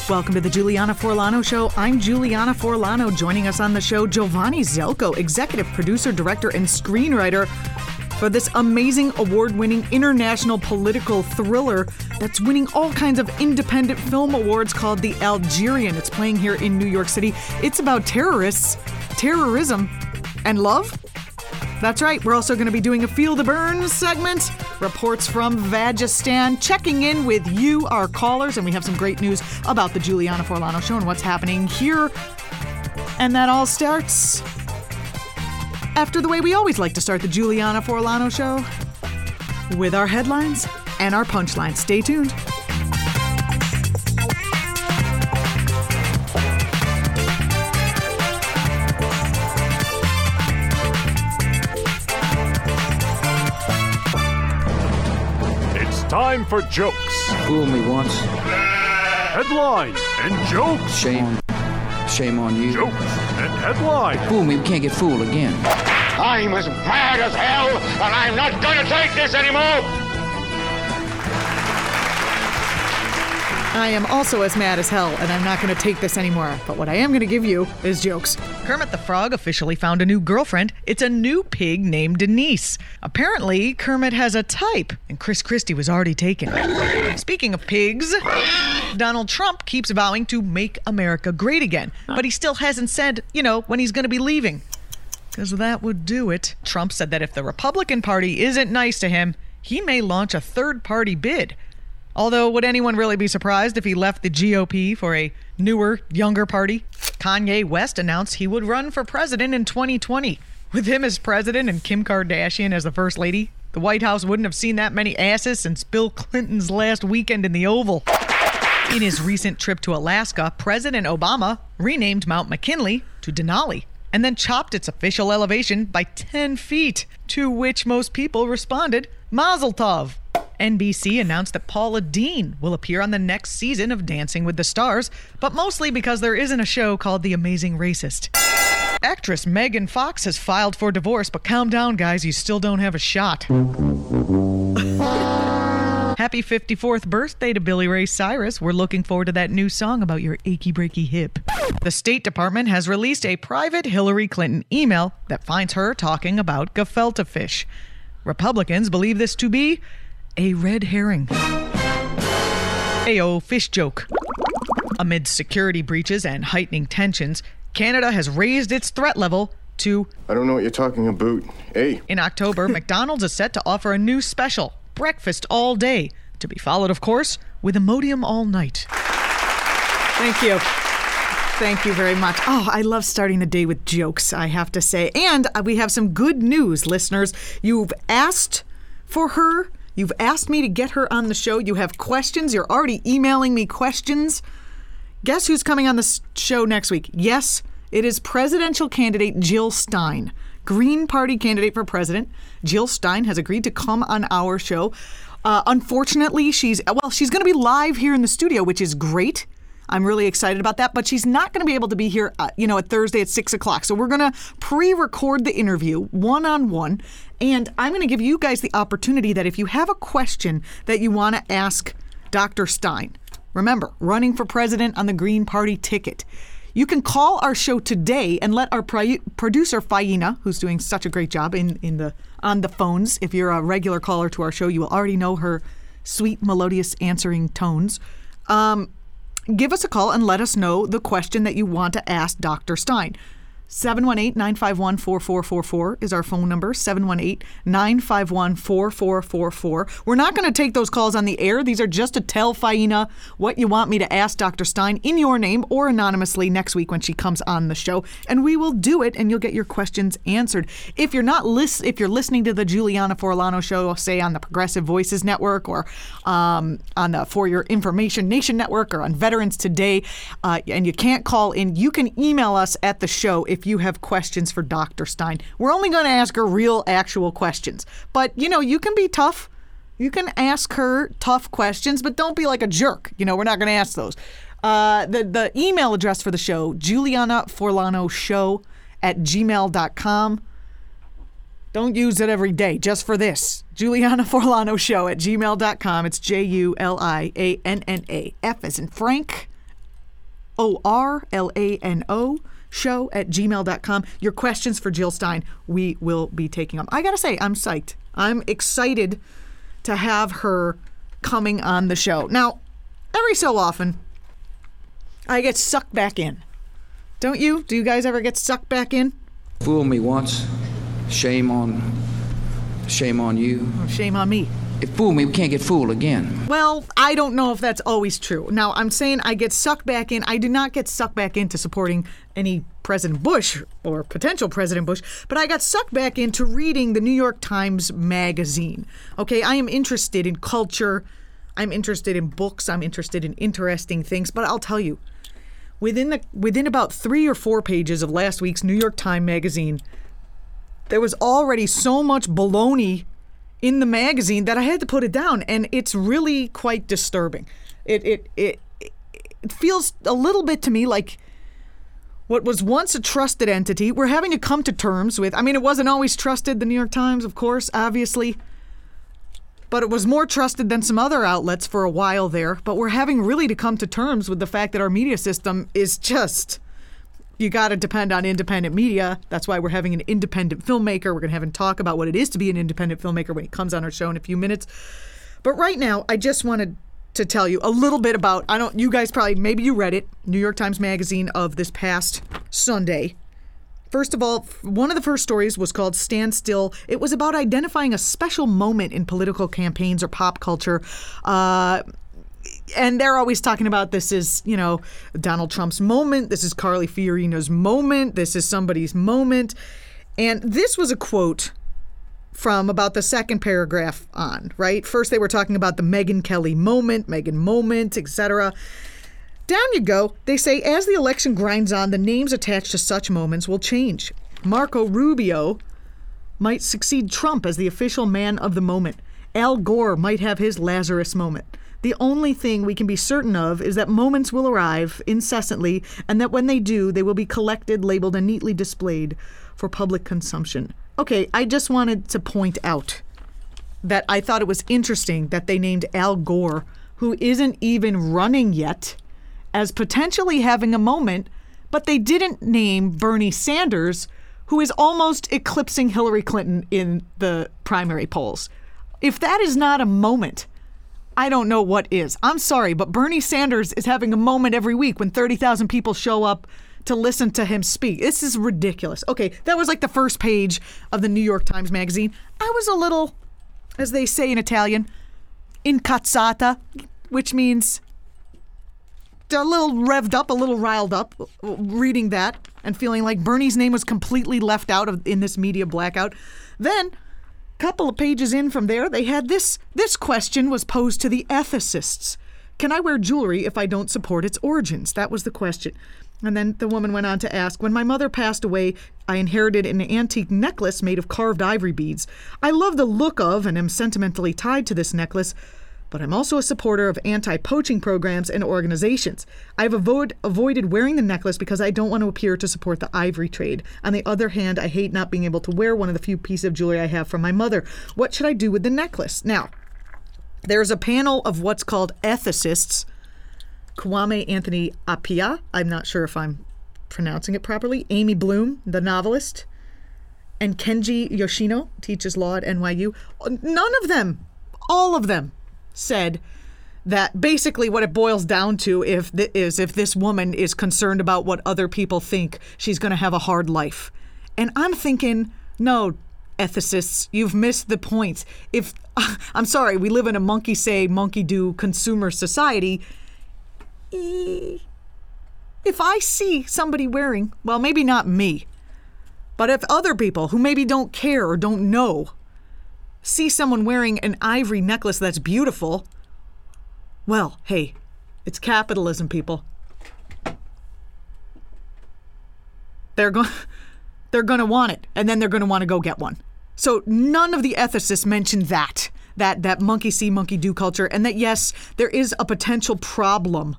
Welcome to the Juliana Forlano Show. I'm Juliana Forlano. Joining us on the show, Giovanni Zelko, executive producer, director, and screenwriter for this amazing award-winning international political thriller that's winning all kinds of independent film awards called The Algerian. It's playing here in New York City. It's about terrorists, terrorism, and love. That's right. We're also going to be doing a Feel the Burn segment. Reports from Vagistan, checking in with you, our callers, and we have some great news about the Juliana Forlano Show and what's happening here. And that all starts after the way we always like to start the Juliana Forlano Show, with our headlines and our punchlines. Stay tuned. Time for jokes. Fool me once. Headline and jokes. Shame on you. Jokes and headline. Fool me, we can't get fooled again. I'm as mad as hell, and I'm not going to take this anymore. I am also as mad as hell, and I'm not going to take this anymore. But what I am going to give you is jokes. Kermit the Frog officially found a new girlfriend. It's a new pig named Denise. Apparently, Kermit has a type, and Chris Christie was already taken. Speaking of pigs, Donald Trump keeps vowing to make America great again, but he still hasn't said, when he's going to be leaving. Because that would do it. Trump said that if the Republican Party isn't nice to him, he may launch a third-party bid. Although, would anyone really be surprised if he left the GOP for a newer, younger party? Kanye West announced he would run for president in 2020. With him as president and Kim Kardashian as the first lady, the White House wouldn't have seen that many asses since Bill Clinton's last weekend in the Oval. In his recent trip to Alaska, President Obama renamed Mount McKinley to Denali and then chopped its official elevation by 10 feet, to which most people responded, Mazel Tov. NBC announced that Paula Deen will appear on the next season of Dancing with the Stars, but mostly because there isn't a show called The Amazing Racist. Actress Megan Fox has filed for divorce, but calm down, guys, you still don't have a shot. Happy 54th birthday to Billy Ray Cyrus. We're looking forward to that new song about your achy breaky hip. The State Department has released a private Hillary Clinton email that finds her talking about gefilte fish. Republicans believe this to be a red herring. Ayo, fish joke. Amid security breaches and heightening tensions, Canada has raised its threat level to... I don't know what you're talking about. Hey. In October, McDonald's is set to offer a new special, breakfast all day, to be followed, of course, with Imodium all night. Thank you. Thank you very much. Oh, I love starting the day with jokes, I have to say. And we have some good news, listeners. You've asked for her. You've asked me to get her on the show. You have questions. You're already emailing me questions. Guess who's coming on the show next week? Yes, it is presidential candidate Jill Stein. Green Party candidate for president. Jill Stein has agreed to come on our show. Unfortunately, she's going to be live here in the studio, which is great. I'm really excited about that, but she's not going to be able to be here, at Thursday at 6 o'clock. So we're going to pre-record the interview one-on-one, and I'm going to give you guys the opportunity that if you have a question that you want to ask Dr. Stein, remember, running for president on the Green Party ticket, you can call our show today and let our producer, Faina, who's doing such a great job on the phones. If you're a regular caller to our show, you will already know her sweet, melodious answering tones. Give us a call and let us know the question that you want to ask Dr. Stein. 718-951-4444 is our phone number, 718-951-4444. We're not going to take those calls on the air. These are just to tell Faina what you want me to ask Dr. Stein in your name or anonymously next week when she comes on the show, and we will do it, and you'll get your questions answered. If you're if you're listening to the Juliana Forlano Show, say on the Progressive Voices Network or on the For Your Information Nation Network or on Veterans Today, and you can't call in, you can email us at the show if you have questions for Dr. Stein. We're only going to ask her real, actual questions. But, you can be tough. You can ask her tough questions, but don't be like a jerk. We're not going to ask those. The email address for the show, julianaforlanoshow@gmail.com. Don't use it every day, just for this. julianaforlanoshow@gmail.com. It's JulianaF as in Frank, JillOrlano show@gmail.com. Your questions for Jill Stein, we will be taking them. I got to say, I'm psyched. I'm excited to have her coming on the show. Now, every so often, I get sucked back in. Don't you? Do you guys ever get sucked back in? Fool me once. Shame on you. Oh, shame on me. If fool me, we can't get fooled again. Well, I don't know if that's always true. Now, I'm saying I get sucked back in. I do not get sucked back into supporting any President Bush or potential President Bush, but I got sucked back into reading the New York Times Magazine. Okay, I am interested in culture. I'm interested in books. I'm interested in interesting things. But I'll tell you, within about 3 or 4 pages of last week's New York Times Magazine, there was already so much baloney in the magazine that I had to put it down, and it's really quite disturbing. It feels a little bit to me like what was once a trusted entity, we're having to come to terms with. I mean, it wasn't always trusted, the New York Times, of course, obviously, but it was more trusted than some other outlets for a while there. But we're having really to come to terms with the fact that our media system is just... You got to depend on independent media. That's why we're having an independent filmmaker. We're going to have him talk about what it is to be an independent filmmaker when he comes on our show in a few minutes. But right now, I just wanted to tell you a little bit about, you guys probably, maybe you read it, New York Times Magazine of this past Sunday. First of all, one of the first stories was called Stand Still. It was about identifying a special moment in political campaigns or pop culture. And they're always talking about this is, Donald Trump's moment. This is Carly Fiorina's moment. This is somebody's moment. And this was a quote from about the second paragraph on, right? First, they were talking about the Megyn Kelly moment, etc. Down you go. They say, as the election grinds on, the names attached to such moments will change. Marco Rubio might succeed Trump as the official man of the moment. Al Gore might have his Lazarus moment. The only thing we can be certain of is that moments will arrive incessantly, and that when they do, they will be collected, labeled, and neatly displayed for public consumption. Okay, I just wanted to point out that I thought it was interesting that they named Al Gore, who isn't even running yet, as potentially having a moment, but they didn't name Bernie Sanders, who is almost eclipsing Hillary Clinton in the primary polls. If that is not a moment, I don't know what is. I'm sorry, but Bernie Sanders is having a moment every week when 30,000 people show up to listen to him speak. This is ridiculous. Okay, that was like the first page of the New York Times Magazine. I was a little, as they say in Italian, incazzata, which means a little revved up, a little riled up, reading that and feeling like Bernie's name was completely left out in this media blackout. Then, couple of pages in from there, they had this question was posed to the ethicists. Can I wear jewelry if I don't support its origins? That was the question. And then the woman went on to ask, when my mother passed away, I inherited an antique necklace made of carved ivory beads. I love the look of and am sentimentally tied to this necklace, but I'm also a supporter of anti-poaching programs and organizations. I've avoided wearing the necklace because I don't want to appear to support the ivory trade. On the other hand, I hate not being able to wear one of the few pieces of jewelry I have from my mother. What should I do with the necklace? Now, there's a panel of what's called ethicists. Kwame Anthony Appiah, I'm not sure if I'm pronouncing it properly, Amy Bloom, the novelist, and Kenji Yoshino, teaches law at NYU. None of them, all of them, said that basically what it boils down to if this woman is concerned about what other people think, she's going to have a hard life. And I'm thinking, no, ethicists, you've missed the point. I'm sorry, we live in a monkey say, monkey do consumer society. If I see somebody wearing, well, maybe not me, but if other people who maybe don't care or don't know see someone wearing an ivory necklace that's beautiful, well, hey, it's capitalism, people. They're going to want it, and then they're going to want to go get one. So none of the ethicists mentioned that monkey see, monkey do culture, and that, yes, there is a potential problem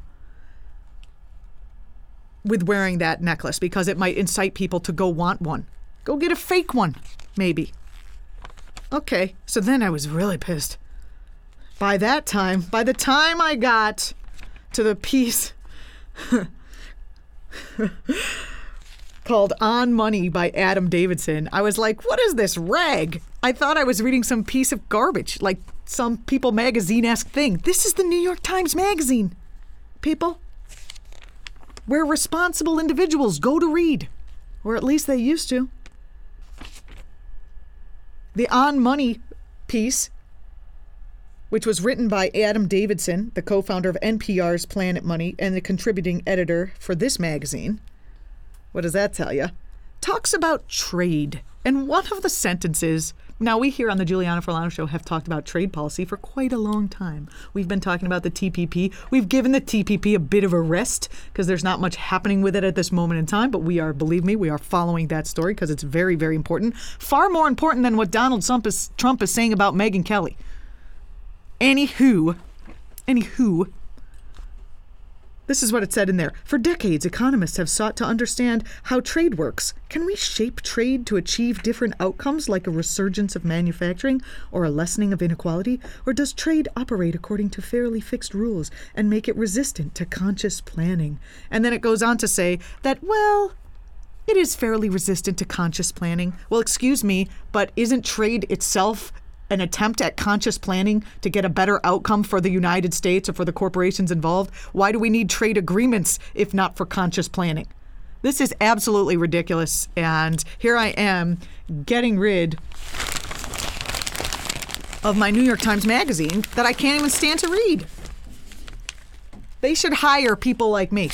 with wearing that necklace because it might incite people to go want one. Go get a fake one, maybe. Okay, so then I was really pissed. By the time I got to the piece called On Money by Adam Davidson. I was like, what is this rag? I thought I was reading some piece of garbage, like some People magazine-esque thing. This is the New York Times Magazine, people. Where responsible individuals go to read. Or at least they used to. The On Money piece, which was written by Adam Davidson, the co-founder of NPR's Planet Money and the contributing editor for this magazine, what does that tell you? Talks about trade. And one of the sentences, now we here on the Juliana Forlano Show have talked about trade policy for quite a long time. We've been talking about the TPP. We've given the TPP a bit of a rest because there's not much happening with it at this moment in time, but we are, believe me, we are following that story because it's very, very important. Far more important than what Donald Trump is saying about Megyn Kelly. Anywho, this is what it said in there. For decades, economists have sought to understand how trade works. Can we shape trade to achieve different outcomes like a resurgence of manufacturing or a lessening of inequality? Or does trade operate according to fairly fixed rules and make it resistant to conscious planning? And then it goes on to say that, well, it is fairly resistant to conscious planning. Well, excuse me, but isn't trade itself an attempt at conscious planning to get a better outcome for the United States or for the corporations involved? Why do we need trade agreements if not for conscious planning? This is absolutely ridiculous. And here I am getting rid of my New York Times Magazine that I can't even stand to read. They should hire people like me.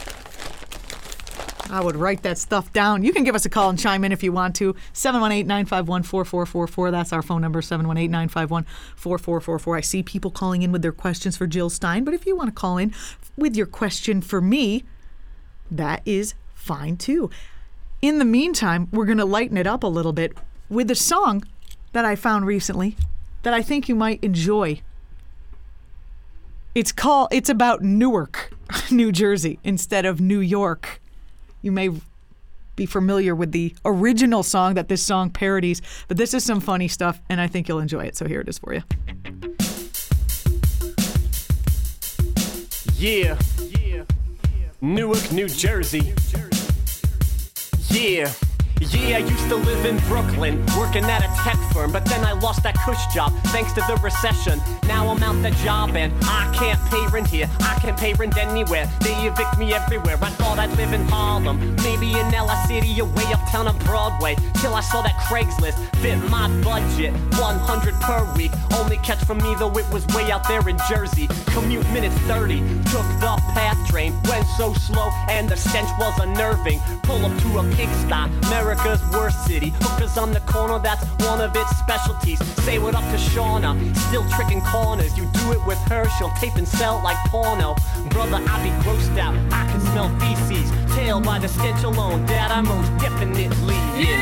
I would write that stuff down. You can give us a call and chime in if you want to. 718-951-4444. That's our phone number, 718-951-4444. I see people calling in with their questions for Jill Stein, but if you want to call in with your question for me, that is fine too. In the meantime, we're going to lighten it up a little bit with a song that I found recently that I think you might enjoy. It's about Newark, New Jersey, instead of New York. You may be familiar with the original song that this song parodies, but this is some funny stuff, and I think you'll enjoy it. So here it is for you. Yeah. Newark, New Jersey. Yeah. Yeah, I used to live in Brooklyn, working at a tech firm, but then I lost that cush job thanks to the recession. Now I'm out the job and I can't pay rent here. I can't pay rent anywhere. They evict me everywhere. I thought I'd live in Harlem, maybe in LA City or way uptown on Broadway, till I saw that Craigslist fit my budget, $100 per week. Only catch for me though it was way out there in Jersey. Commute minutes 30, took the path train, went so slow and the stench was unnerving. Pull up to a pigsty, America's worst city. Hookers on the corner, that's one of its specialties. Say what up to Shauna, still tricking corners. You do it with her, she'll tape and sell like porno. Brother, I be grossed out, I can smell feces. Tell by the stench alone that I most definitely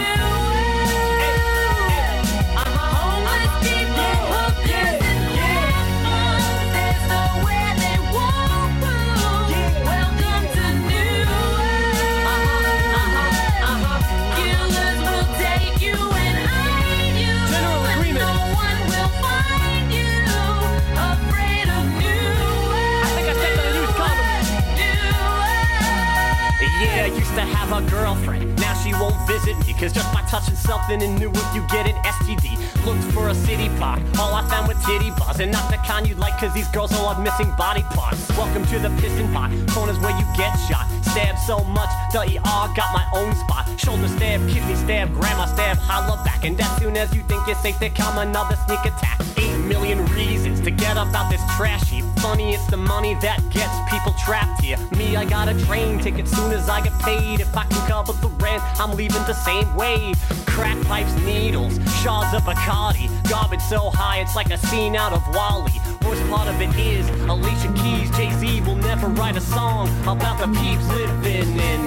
I used to have a girlfriend, now she won't visit me, cause just by touching something in Newark you get an STD. Looked for a city block, all I found were titty bars, and not the kind you'd like cause these girls all have missing body parts. Welcome to the piston pot, corners where you get shot. Stabbed so much, the ER got my own spot. Shoulder stab, kidney stab, grandma stab, holla back. And as soon as you think you're safe, there come another sneak attack. 8 million reasons to get up out this trash heap. Funny, it's the money that gets people trapped here. Me, I got a train ticket soon as I get paid. If I can cover the rent, I'm leaving the same way. Crack pipes, needles, shards of Bacardi. Garbage so high, it's like a scene out of WALL-E. Worst part of it is, Alicia Keys, Jay-Z will never write a song about the peeps living in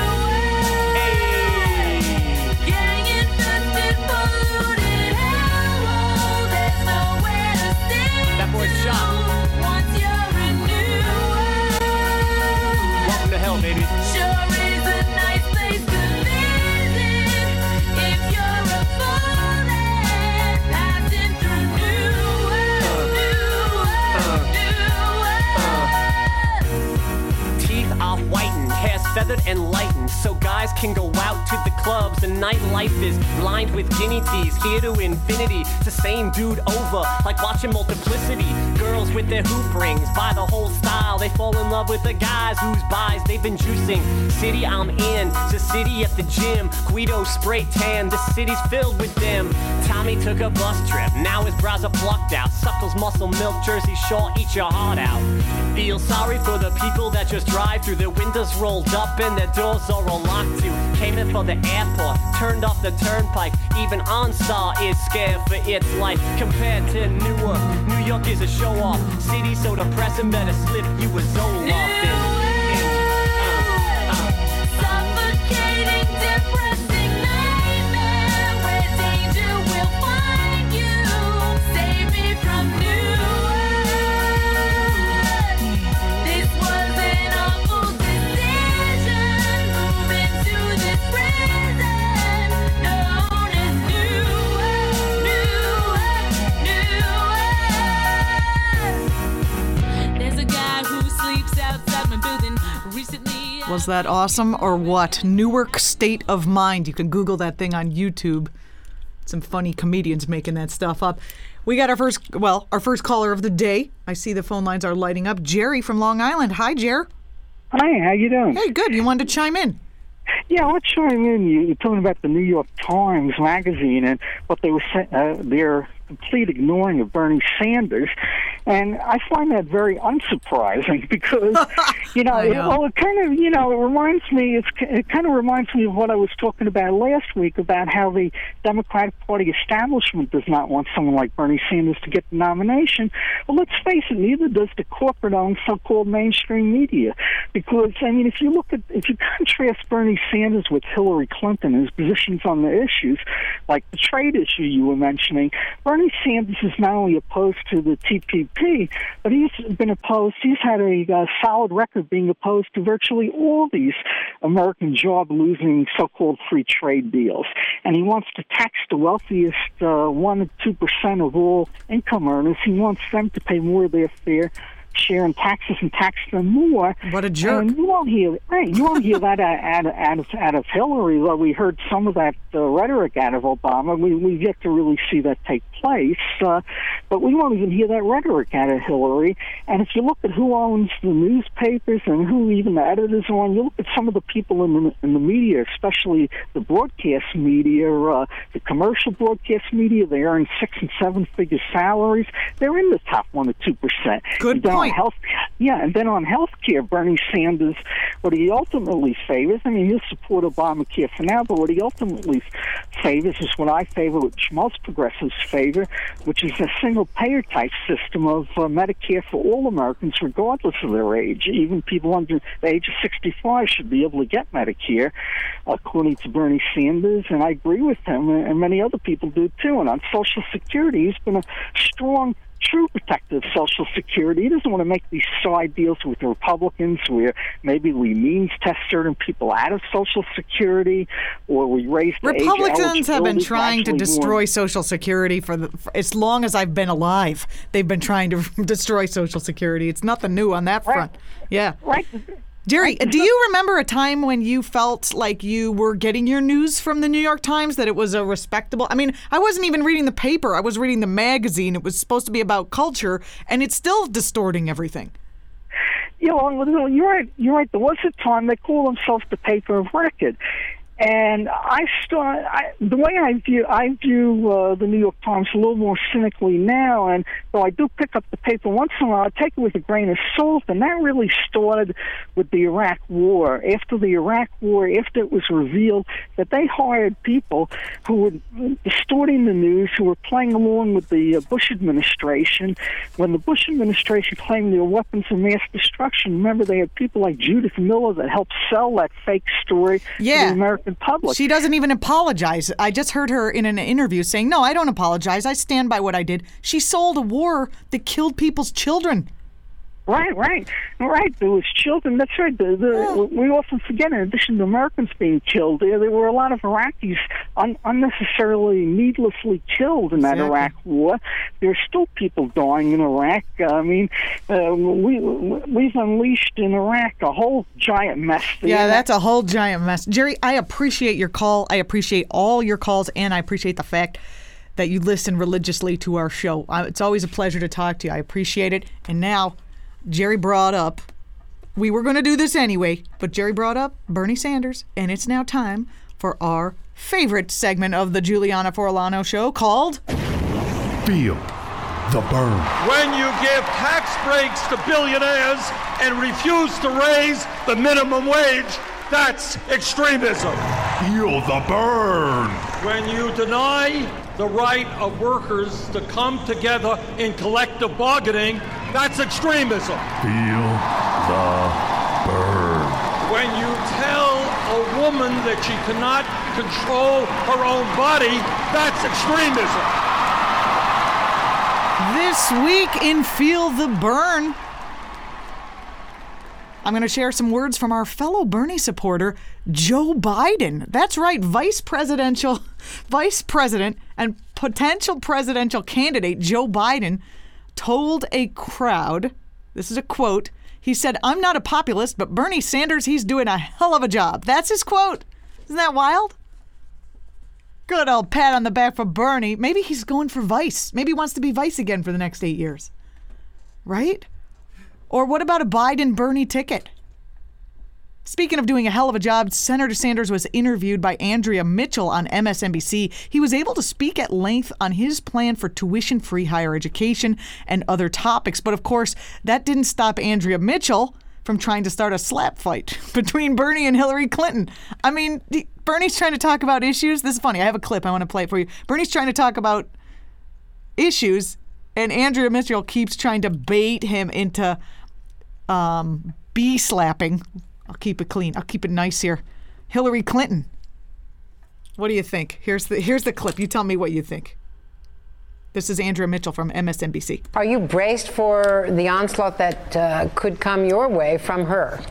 that boy's shot. Welcome to hell, baby. Sure is a nice place to visit if you're a foreign passing through Newark. Teeth are whitened, hair's feathered weekends so guys can go out to the clubs, and nightlife is lined with guinea teas, here to infinity. It's the same dude over, like watching Multiplicity. Girls with their hoop rings, buy the whole style. They fall in love with the guys whose buys they've been juicing. City I'm in, the city at the gym. Guido spray tan, the city's filled with them. Tommy took a bus trip, now his brows are plucked out. Suckles muscle milk, Jersey Shore, eat your heart out. Feel sorry for the people that just drive through, their windows rolled up and their doors are all locked too. Came in for the airport, turned off the turnpike. Even OnStar is scared for its life. Compared to Newark, New York is a show-off city, so depressing, better slip you a Zoloft. Suffocating, depressing nightmare where danger will find you. Save me from Newark. This was an awful decision. Moving to this prison known as Newark. There's a guy who sleeps outside my building recently. Was that awesome or what? Newark State of Mind. You can Google that thing on YouTube. Some funny comedians making that stuff up. We got our first caller of the day. I see the phone lines are lighting up. Jerry from Long Island. Hi, Jer. Hi, how you doing? Hey, good. You wanted to chime in? Yeah, I'll chime in. You're talking about the New York Times magazine and what they were their complete ignoring of Bernie Sanders. And I find that very unsurprising because, it reminds me, it kind of reminds me of what I was talking about last week about how the Democratic Party establishment does not want someone like Bernie Sanders to get the nomination. Well, let's face it, neither does the corporate-owned so-called mainstream media. Because, if you contrast Bernie Sanders with Hillary Clinton, his positions on the issues, like the trade issue you were mentioning, Bernie Sanders is not only opposed to the TPP, but he's had a solid record being opposed to virtually all these American job-losing so-called free trade deals. And he wants to tax the wealthiest 1 to 2% of all income earners. He wants them to pay more of their fair share in taxes and tax them more. What a jerk. And you won't hear that out of Hillary. Well, we heard some of that rhetoric out of Obama. We've yet to really see that take place. But we won't even hear that rhetoric out of Hillary. And if you look at who owns the newspapers and who even the editors are on, you look at some of the people in the media, especially the broadcast media, the commercial broadcast media, they earn 6 and 7 figure salaries. They're in the top 1 to 2%. Good point. And then on health care, Bernie Sanders, what he ultimately favors, he'll support Obamacare for now, but what he ultimately favors is what I favor, which most progressives favor, which is a single-payer type system of Medicare for all Americans, regardless of their age. Even people under the age of 65 should be able to get Medicare, according to Bernie Sanders, and I agree with him, and many other people do too. And on Social Security, he's been a strong true protective of Social Security. He doesn't want to make these side deals with the Republicans where maybe we means test certain people out of Social Security or we raise the age Republicans have been eligibility trying to gradually destroy more. Social Security for as long as I've been alive. They've been trying to destroy Social Security. It's nothing new on that front. Yeah. Right. Jerry, do you remember a time when you felt like you were getting your news from the New York Times, that it was a respectable... I wasn't even reading the paper. I was reading the magazine. It was supposed to be about culture, and it's still distorting everything. You're right. There was a time they called themselves the paper of record. And the way I view the New York Times a little more cynically now, and though I do pick up the paper once in a while, I take it with a grain of salt, and that really started with the Iraq War. After the Iraq War, after it was revealed that they hired people who were distorting the news, who were playing along with the Bush administration, when the Bush administration claimed they were weapons of mass destruction, remember they had people like Judith Miller that helped sell that fake story to the American public. She doesn't even apologize. I just heard her in an interview saying, no, I don't apologize. I stand by what I did. She sold a war that killed people's children. Right. There was children. That's right. We often forget, in addition to Americans being killed, there were a lot of Iraqis unnecessarily, needlessly killed in that Iraq war. There are still people dying in Iraq. I mean, we've unleashed in Iraq a whole giant mess. Yeah, that's a whole giant mess. Jerry, I appreciate your call. I appreciate all your calls, and I appreciate the fact that you listen religiously to our show. It's always a pleasure to talk to you. I appreciate it. And now, Jerry brought up, we were going to do this anyway, but Jerry brought up Bernie Sanders, and it's now time for our favorite segment of the Juliana Forlano show called Feel the burn. When you give tax breaks to billionaires and refuse to raise the minimum wage, that's extremism. Feel the burn. When you deny the right of workers to come together in collective bargaining, that's extremism. Feel the burn. When you tell a woman that she cannot control her own body, that's extremism. This week in Feel the Burn, I'm going to share some words from our fellow Bernie supporter, Joe Biden. That's right, Vice President and potential presidential candidate Joe Biden told a crowd, this is a quote, he said, "I'm not a populist, but Bernie Sanders, he's doing a hell of a job." That's his quote. Isn't that wild? Good old pat on the back for Bernie. Maybe he's going for vice. Maybe he wants to be vice again for the next 8 years. Right? Or what about a Biden-Bernie ticket? Speaking of doing a hell of a job, Senator Sanders was interviewed by Andrea Mitchell on MSNBC. He was able to speak at length on his plan for tuition-free higher education and other topics. But of course, that didn't stop Andrea Mitchell from trying to start a slap fight between Bernie and Hillary Clinton. I mean, Bernie's trying to talk about issues. This is funny. I have a clip. I want to play it for you. Bernie's trying to talk about issues, and Andrea Mitchell keeps trying to bait him into slapping. I'll keep it clean. I'll keep it nice here. Hillary Clinton. What do you think? Here's the clip. You tell me what you think. This is Andrea Mitchell from MSNBC. Are you braced for the onslaught that could come your way from her?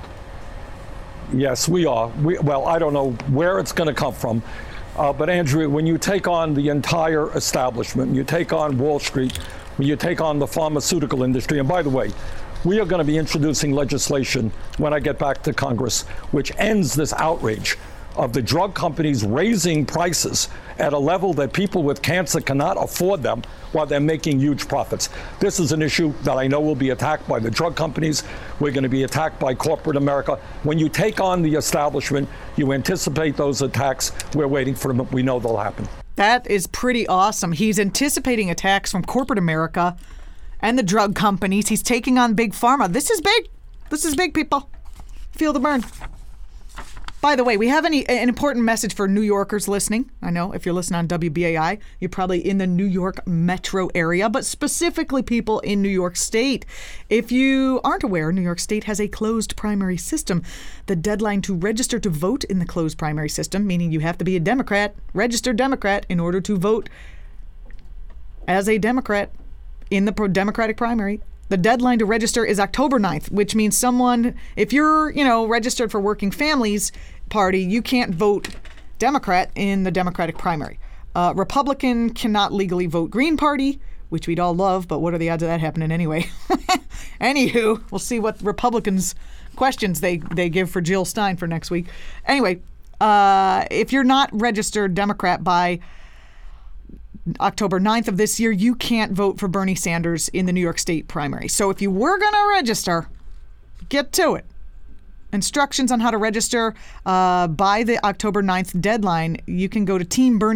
Yes, we are. Well, I don't know where it's going to come from. But Andrea, when you take on the entire establishment, you take on Wall Street, when you take on the pharmaceutical industry, and by the way, we are going to be introducing legislation when I get back to Congress, which ends this outrage of the drug companies raising prices at a level that people with cancer cannot afford them while they're making huge profits. This is an issue that I know will be attacked by the drug companies. We're going to be attacked by corporate America. When you take on the establishment, you anticipate those attacks. We're waiting for them. We know they'll happen. That is pretty awesome. He's anticipating attacks from corporate America and the drug companies. He's taking on Big Pharma. This is big. This is big, people. Feel the burn. By the way, we have an important message for New Yorkers listening. I know if you're listening on WBAI, you're probably in the New York metro area, but specifically people in New York State. If you aren't aware, New York State has a closed primary system. The deadline to register to vote in the closed primary system, meaning you have to be a Democrat, registered Democrat, in order to vote as a Democrat in the Democratic primary. The deadline to register is October 9th, which means someone, if you're, registered for Working Families Party, you can't vote Democrat in the Democratic primary. Republican cannot legally vote Green Party, which we'd all love, but what are the odds of that happening anyway? Anywho, we'll see what Republicans' questions they give for Jill Stein for next week. Anyway, if you're not registered Democrat by October 9th of this year, you can't vote for Bernie Sanders in the New York State primary. So if you were going to register, get to it. Instructions on how to register by the October 9th deadline, you can go to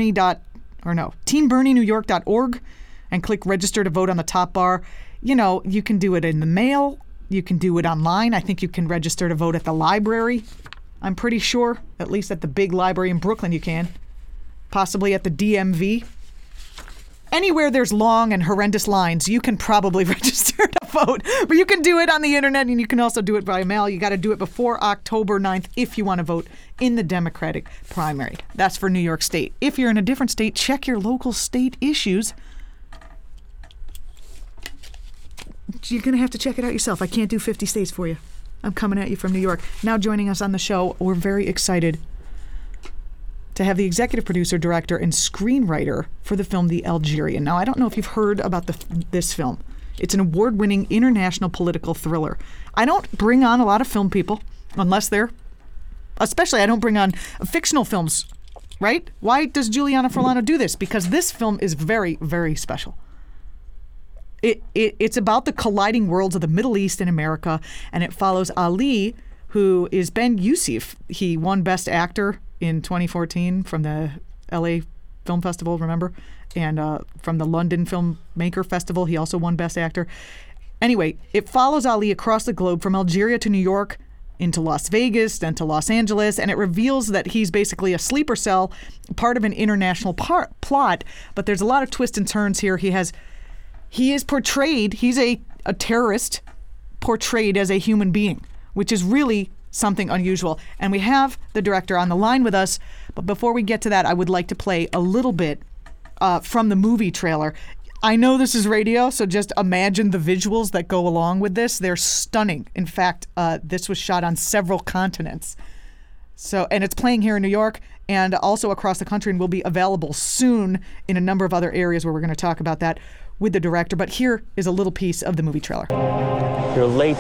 teambernienewyork.org and click register to vote on the top bar. You can do it in the mail. You can do it online. I think you can register to vote at the library. I'm pretty sure, at least at the big library in Brooklyn, you can. Possibly at the DMV. Anywhere there's long and horrendous lines, you can probably register to vote. But you can do it on the internet, and you can also do it by mail. You got to do it before October 9th if you want to vote in the Democratic primary. That's for New York State. If you're in a different state, check your local state issues. you're going to have to check it out yourself. I can't do 50 states for you. I'm coming at you from New York. Now joining us on the show, we're very excited to have the executive producer, director, and screenwriter for the film The Algerian. Now, I don't know if you've heard about this film. It's an award-winning international political thriller. I don't bring on a lot of film people unless especially I don't bring on fictional films, right? Why does Juliana Furlano do this? Because this film is very, very special. It's about the colliding worlds of the Middle East and America, and it follows Ali, who is Ben Youssef. He won Best Actor in 2014 from the LA Film Festival, remember? And from the London Filmmaker Festival, he also won Best Actor. Anyway, it follows Ali across the globe from Algeria to New York, into Las Vegas, then to Los Angeles, and it reveals that he's basically a sleeper cell, part of an international plot, but there's a lot of twists and turns here. He is portrayed, he's a terrorist portrayed as a human being, which is really something unusual. And we have the director on the line with us, but before we get to that, I would like to play a little bit from the movie trailer. I know this is radio, so just imagine the visuals that go along with this. They're stunning. In fact, this was shot on several continents. And it's playing here in New York and also across the country and will be available soon in a number of other areas where we're going to talk about that with the director. But here is a little piece of the movie trailer. You're late.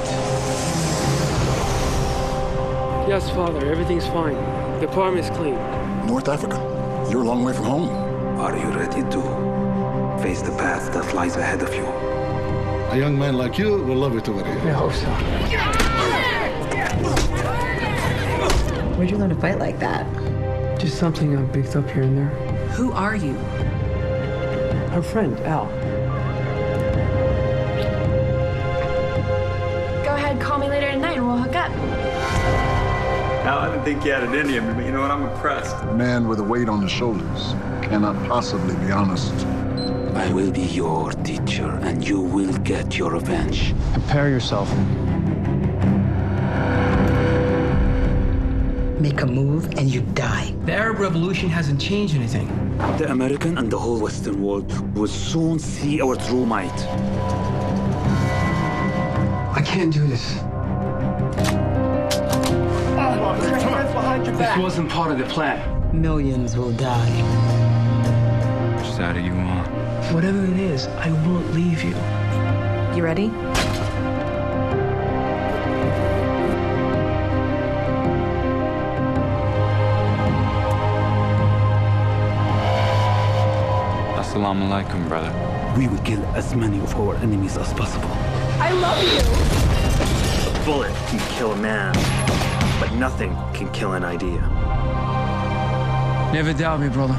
Yes, Father, everything's fine. The farm is clean. North Africa. You're a long way from home. Are you ready to face the path that lies ahead of you? A young man like you will love it over here. I hope so. Where'd you learn to fight like that? Just something I picked up here and there. Who are you? Her friend, Al. Go ahead, call me later tonight and we'll hook up. Al, I didn't think you had it in you, but you know what? I'm impressed. A man with a weight on his shoulders cannot possibly be honest. I will be your teacher, and you will get your revenge. Prepare yourself. Make a move and you die. The Arab Revolution hasn't changed anything. The American and the whole Western world will soon see our true might. I can't do this. This wasn't part of the plan. Millions will die. Which side do you want? Whatever it is, I won't leave you. You ready? Assalamu alaikum, brother. We will kill as many of our enemies as possible. I love you! A bullet can kill a man, but nothing can kill an idea. Never doubt me, brother.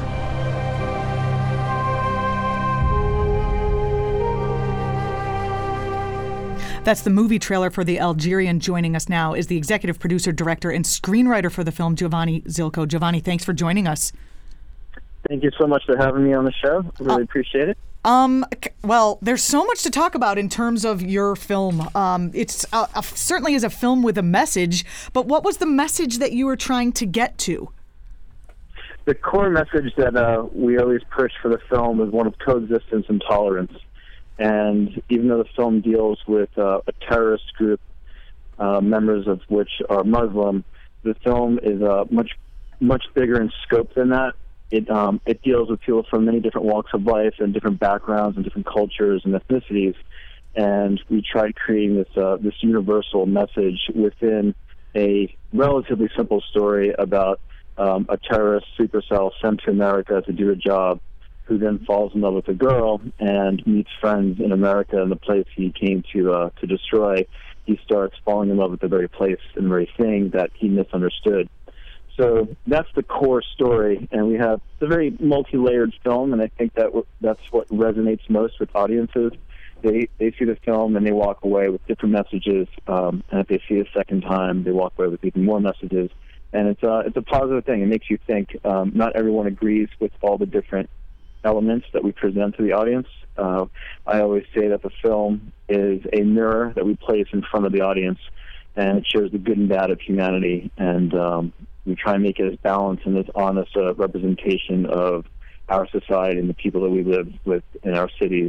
That's the movie trailer for The Algerian. Joining us now is the executive producer, director, and screenwriter for the film, Giovanni Zilko. Giovanni, thanks for joining us. Thank you so much for having me on the show. I really appreciate it. Well, there's so much to talk about in terms of your film. It's certainly is a film with a message, but what was the message that you were trying to get to? The core message that we always push for the film is one of coexistence and tolerance. And even though the film deals with a terrorist group, members of which are Muslim, the film is much bigger in scope than that. It deals with people from many different walks of life and different backgrounds and different cultures and ethnicities. And we tried creating this universal message within a relatively simple story about a terrorist supercell sent to America to do a job, who then falls in love with a girl and meets friends in America and the place he came to destroy. He starts falling in love with the very place and the very thing that he misunderstood. So that's the core story, and we have a very multi-layered film, and I think that's what resonates most with audiences. They see the film and they walk away with different messages, and if they see it a second time, they walk away with even more messages. And it's a positive thing. It makes you think. Not everyone agrees with all the different elements that we present to the audience. I always say that the film is a mirror that we place in front of the audience, and it shows the good and bad of humanity, and we try and make it as balanced and as honest a representation of our society and the people that we live with in our cities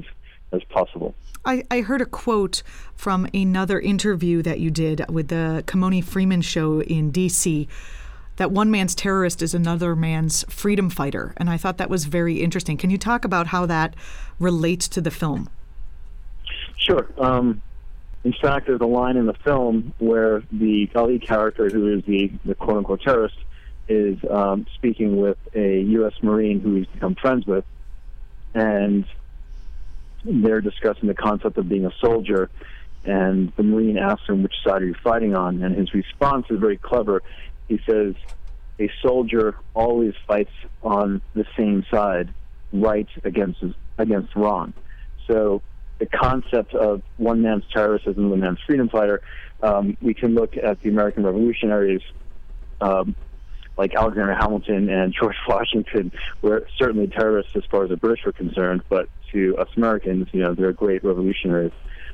as possible. I heard a quote from another interview that you did with the Kimoni Freeman show in D.C., that one man's terrorist is another man's freedom fighter. And I thought that was very interesting. Can you talk about how that relates to the film? Sure. In fact, there's a line in the film where the lead character, who is the quote-unquote terrorist, is speaking with a U.S. Marine who he's become friends with, and they're discussing the concept of being a soldier, and the Marine asks him, which side are you fighting on? And his response is very clever. He says, a soldier always fights on the same side, right against wrong. So the concept of one man's terrorist is another man's freedom fighter. We can look at the American revolutionaries, like Alexander Hamilton and George Washington, were certainly terrorists as far as the British were concerned, but to us Americans, they're great revolutionaries.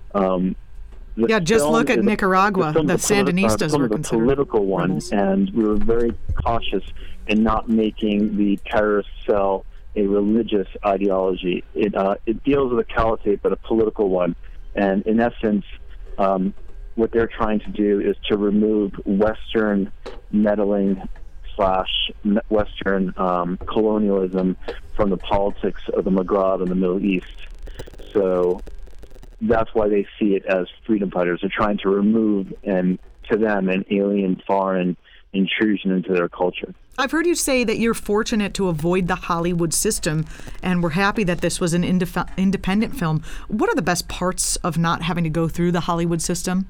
Just look at Nicaragua. The Sandinistas were a considered political one, rebels. and we were very cautious in not making the terrorist cell a religious ideology. It deals with a caliphate, but a political one. And in essence, what they're trying to do is to remove Western meddling / Western colonialism from the politics of the Maghreb and the Middle East. So that's why they see it as freedom fighters. They're trying to remove, and to them, an alien, foreign intrusion into their culture. I've heard you say that you're fortunate to avoid the Hollywood system, and we're happy that this was an independent film. What are the best parts of not having to go through the Hollywood system?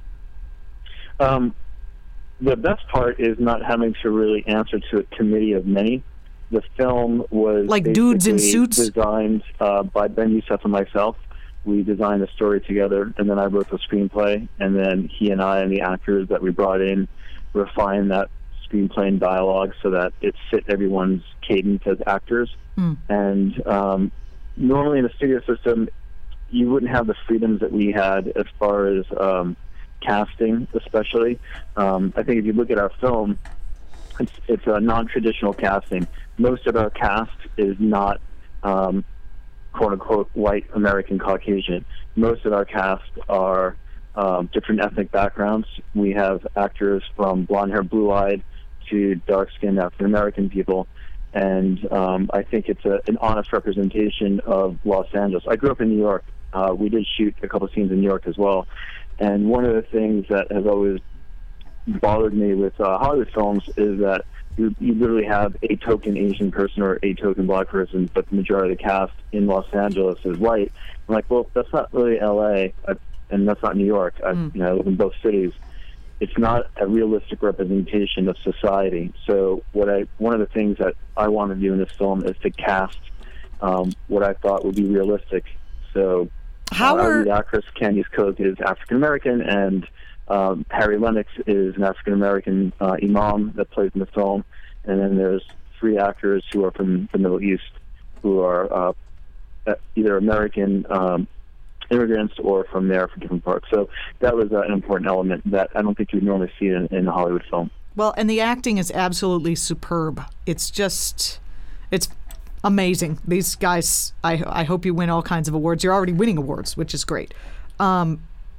The best part is not having to really answer to a committee of many. The film was like dudes in suits designed by Ben Youssef and myself. We designed the story together, and then I wrote the screenplay, and then he and I and the actors that we brought in refined that screenplay and dialogue so that it fit everyone's cadence as actors. And normally in a studio system, you wouldn't have the freedoms that we had as far as casting, especially. I think if you look at our film, it's a non-traditional casting. Most of our cast is not quote-unquote white American Caucasian. Most of our cast are different ethnic backgrounds. We have actors from blonde-haired, blue-eyed to dark-skinned African-American people, and I think it's an honest representation of Los Angeles. I grew up in New York. We did shoot a couple scenes in New York as well, and one of the things that has always bothered me with Hollywood films is that you literally have a token Asian person or a token black person, but the majority of the cast in Los Angeles is white. I'm like, well, that's not really L.A., and that's not New York. I live in both cities. It's not a realistic representation of society. So one of the things that I want to do in this film is to cast what I thought would be realistic. So our lead actress, Candice Cook, is African-American, and Harry Lennox is an African-American imam that plays in the film. And then there's 3 actors who are from the Middle East who are either American immigrants or from there from different parts. So that was an important element that I don't think you'd normally see in a Hollywood film. Well, and the acting is absolutely superb. It's amazing. These guys, I hope you win all kinds of awards. You're already winning awards, which is great. How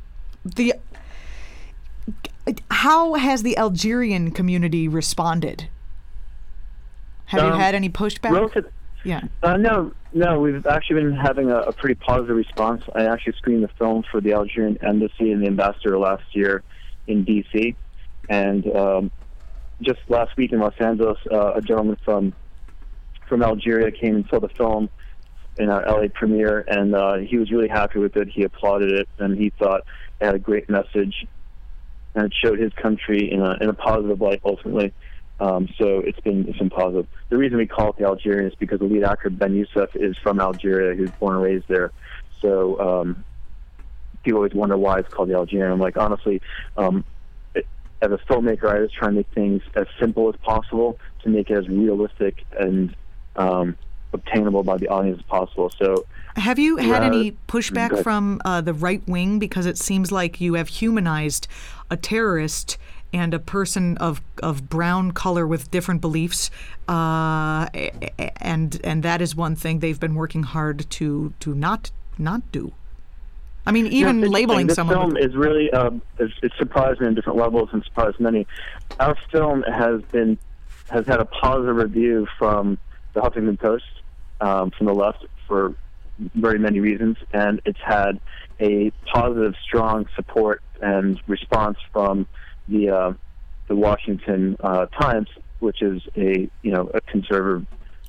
has the Algerian community responded? Have you had any pushback? Yeah. No, we've actually been having a pretty positive response. I actually screened the film for the Algerian Embassy and the ambassador last year in D.C. And just last week in Los Angeles, a gentleman from Algeria came and saw the film in our LA premiere, and he was really happy with it. He applauded it, and he thought it had a great message, and it showed his country in a positive light ultimately. So it's been positive. The reason we call it the Algerian is because the lead actor, Ben Youssef, is from Algeria. He was born and raised there. So people always wonder why it's called the Algerian. I'm like, honestly, as a filmmaker, I was trying to make things as simple as possible to make it as realistic and obtainable by the audience as possible. So, have you had any pushback from the right wing? Because it seems like you have humanized a terrorist and a person of brown color with different beliefs, and that is one thing they've been working hard to not not do? I mean, even labeling this someone. film is really it's surprised me on different levels and surprised many. Our film has had a positive review from the Huffington Post, from the left, for very many reasons, and it's had a positive, strong support and response from the Washington Times, which is a conservative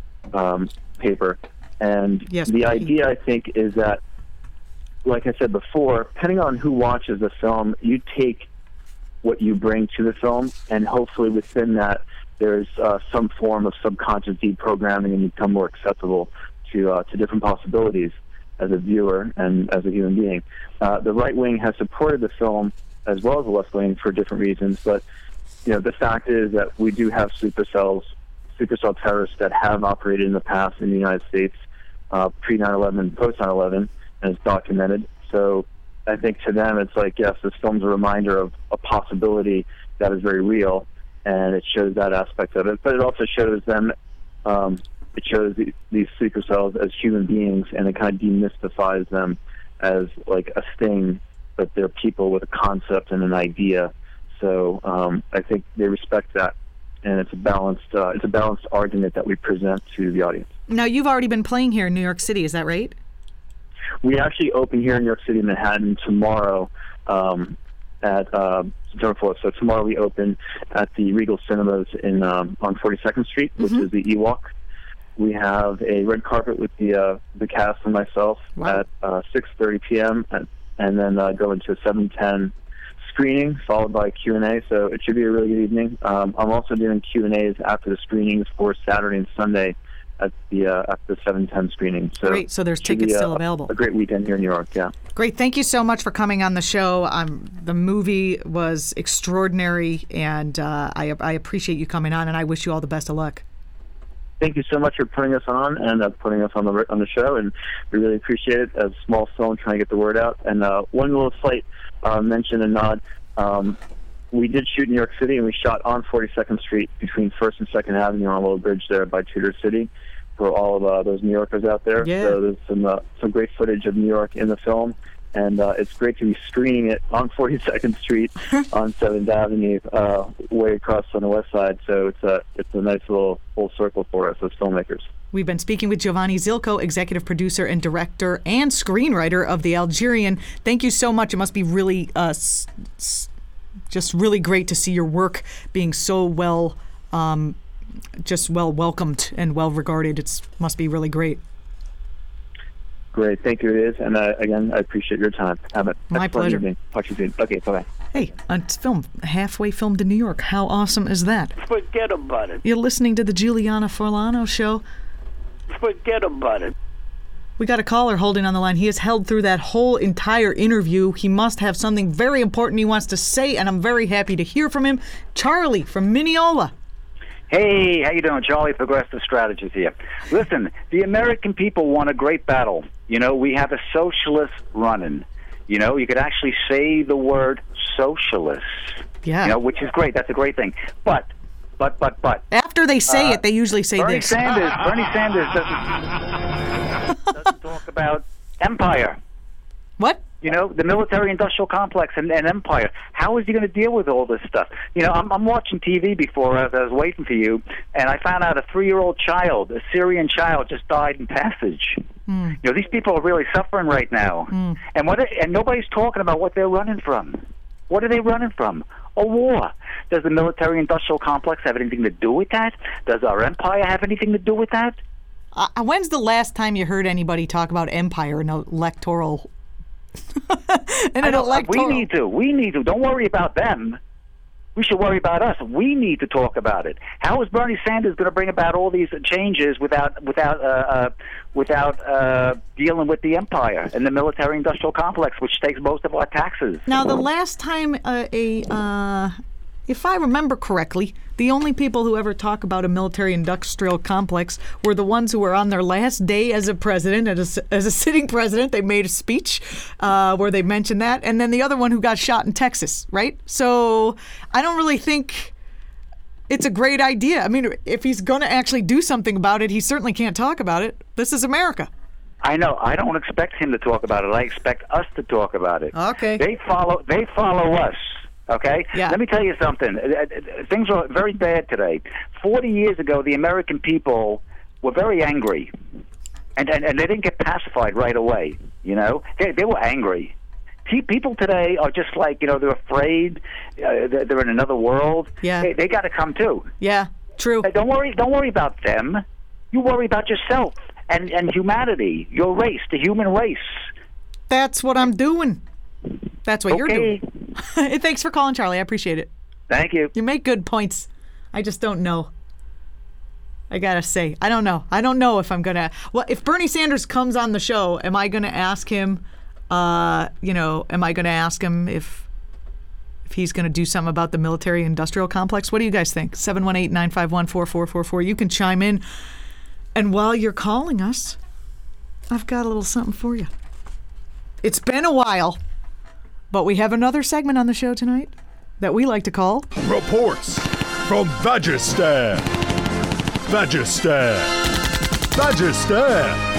paper. And the idea, I think, is that, like I said before, depending on who watches the film, you take what you bring to the film, and hopefully within that there's some form of subconscious deprogramming, and you become more acceptable to different possibilities as a viewer and as a human being. The right wing has supported the film as well as the left wing for different reasons, but the fact is that we do have supercell terrorists that have operated in the past in the United States, pre 9/11, post 9/11. And it's documented. So I think to them it's like, yes, this film's a reminder of a possibility that is very real, and it shows that aspect of it. But it also shows them, it shows these sleeper cells as human beings, and it kind of demystifies them as like a thing, but they're people with a concept and an idea. So I think they respect that, and it's a balanced argument that we present to the audience. Now, you've already been playing here in New York City, is that right? We actually open here in New York City, Manhattan, tomorrow at September 4th. So tomorrow we open at the Regal Cinemas on 42nd Street, which is the Ewok. We have a red carpet with the cast and myself at 6:30 p.m. and then go into a 7:10 screening, followed by Q&A. So it should be a really good evening. I'm also doing Q&As after the screenings for Saturday and Sunday at the 7:10 screening. So great. So there's tickets still available. A great weekend here in New York. Yeah. Great. Thank you so much for coming on the show. The movie was extraordinary, and I appreciate you coming on, and I wish you all the best of luck. Thank you so much for putting us on and putting us on the show, and we really appreciate it. As a small film, trying to get the word out. And one little slight mention and nod. We did shoot in New York City, and we shot on 42nd Street between 1st and 2nd Avenue on a little bridge there by Tudor City for all of those New Yorkers out there. Yeah. So there's some great footage of New York in the film, and it's great to be screening it on 42nd Street on 7th Avenue, way across on the west side. So it's a nice little full circle for us as filmmakers. We've been speaking with Giovanni Zilko, executive producer and director and screenwriter of The Algerian. Thank you so much. It must be really just really great to see your work being so well welcomed and well regarded. It must be really great. Great, thank you. It is, and again, I appreciate your time. Have it. My pleasure. Evening. Talk to you soon. Okay, bye bye. Hey, it's halfway filmed in New York. How awesome is that? Forget about it. You're listening to the Giuliana Forlano Show. Forget about it. We got a caller holding on the line. He has held through that whole entire interview. He must have something very important he wants to say, and I'm very happy to hear from him. Charlie from Mineola. Hey, how you doing? Charlie, Progressive Strategies here. Listen, the American people won a great battle. We have a socialist running. You could actually say the word socialist. Yeah. Which is great. That's a great thing. But. After they say it, they usually say Bernie this. Bernie Sanders doesn't talk about empire. What? The military-industrial complex and empire. How is he going to deal with all this stuff? I'm watching TV before as I was waiting for you, and I found out a 3-year-old child, a Syrian child, just died in passage. These people are really suffering right now, and nobody's talking about what they're running from. What are they running from? A war. Does the military-industrial complex have anything to do with that? Does our empire have anything to do with that? When's the last time you heard anybody talk about empire in an electoral? We need to. Don't worry about them. We should worry about us. We need to talk about it. How is Bernie Sanders going to bring about all these changes without dealing with the empire and the military-industrial complex, which takes most of our taxes? Now, the last time if I remember correctly, the only people who ever talk about a military-industrial complex were the ones who were on their last day as a president, as a sitting president. They made a speech where they mentioned that, and then the other one who got shot in Texas, right? So I don't really think it's a great idea. I mean, if he's going to actually do something about it, he certainly can't talk about it. This is America. I know. I don't expect him to talk about it. I expect us to talk about it. Okay. They follow us. Okay? Yeah. Let me tell you something. Things are very bad today. 40 years ago, the American people were very angry. And they didn't get pacified right away, you know? They were angry. People today are just like, they're afraid. They're in another world. Yeah. They got to come too. Yeah, true. Don't worry about them. You worry about yourself and humanity, your race, the human race. That's what I'm doing. That's what you're Okay. doing. Thanks for calling, Charlie. I appreciate it. Thank you. You make good points. I just don't know. I gotta say, I don't know. I don't know if I'm gonna. Well, if Bernie Sanders comes on the show, am I gonna ask him? Am I gonna ask him if he's gonna do something about the military-industrial complex? What do you guys think? 718-951-4444. You can chime in. And while you're calling us, I've got a little something for you. It's been a while, but we have another segment on the show tonight that we like to call Reports from Vagistan. Vagistan. Vagistan.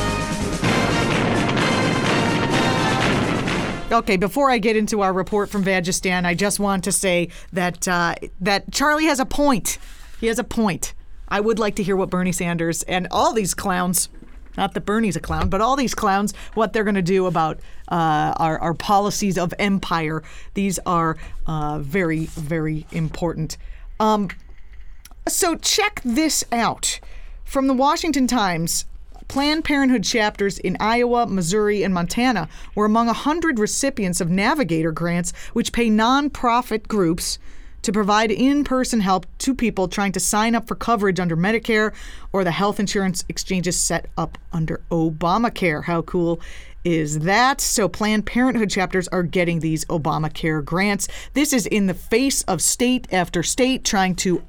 Okay, before I get into our report from Vagistan, I just want to say that that Charlie has a point. He has a point. I would like to hear what Bernie Sanders and all these clowns, not that Bernie's a clown, but all these clowns, what they're going to do about our policies of empire. These are very, very important. So check this out. From the Washington Times, Planned Parenthood chapters in Iowa, Missouri, and Montana were among 100 recipients of Navigator grants, which pay nonprofit groups to provide in-person help to people trying to sign up for coverage under Medicare or the health insurance exchanges set up under Obamacare. How cool is that? So Planned Parenthood chapters are getting these Obamacare grants. This is in the face of state after state trying to,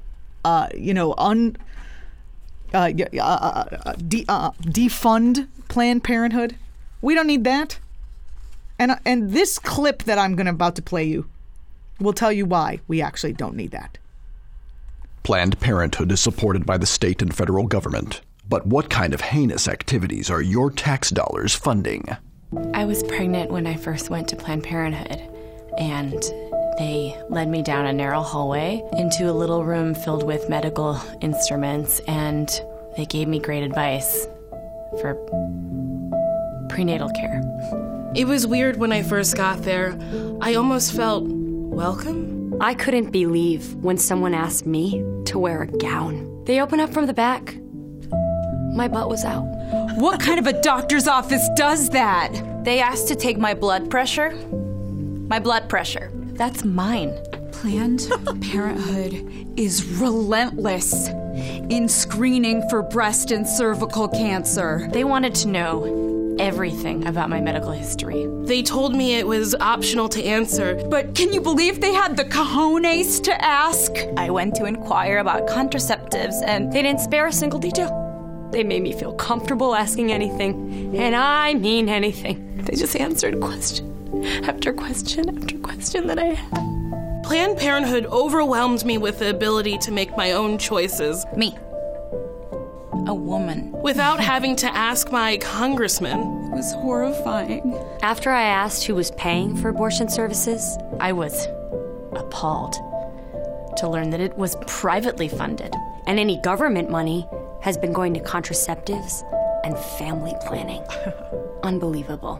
defund Planned Parenthood. We don't need that. And this clip that I'm about to play you will tell you why we actually don't need that. Planned Parenthood is supported by the state and federal government. But what kind of heinous activities are your tax dollars funding? I was pregnant when I first went to Planned Parenthood, and they led me down a narrow hallway into a little room filled with medical instruments, and they gave me great advice for prenatal care. It was weird when I first got there. I almost felt welcome. I couldn't believe when someone asked me to wear a gown. They opened up from the back. My butt was out. What kind of a doctor's office does that? They asked to take my blood pressure. My blood pressure. That's mine. Planned Parenthood is relentless in screening for breast and cervical cancer. They wanted to know everything about my medical history. They told me it was optional to answer. But can you believe they had the cojones to ask? I went to inquire about contraceptives, and they didn't spare a single detail. They made me feel comfortable asking anything, and I mean anything. They just answered question after question after question that I had. Planned Parenthood overwhelmed me with the ability to make my own choices. Me. A woman. Without having to ask my congressman. It was horrifying. After I asked who was paying for abortion services, I was appalled to learn that it was privately funded. And any government money has been going to contraceptives and family planning. Unbelievable.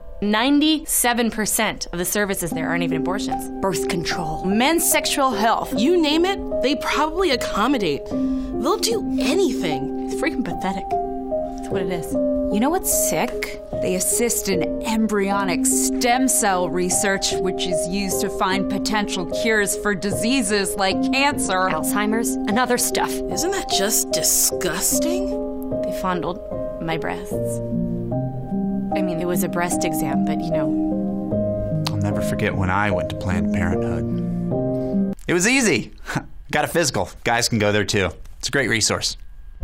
97% of the services there aren't even abortions. Birth control, men's sexual health. You name it, they probably accommodate. They'll do anything. It's freaking pathetic. That's what it is. You know what's sick? They assist in embryonic stem cell research, which is used to find potential cures for diseases like cancer, Alzheimer's, and other stuff. Isn't that just disgusting? They fondled my breasts. I mean, it was a breast exam, but I'll never forget when I went to Planned Parenthood. It was easy. Got a physical. Guys can go there too. It's a great resource.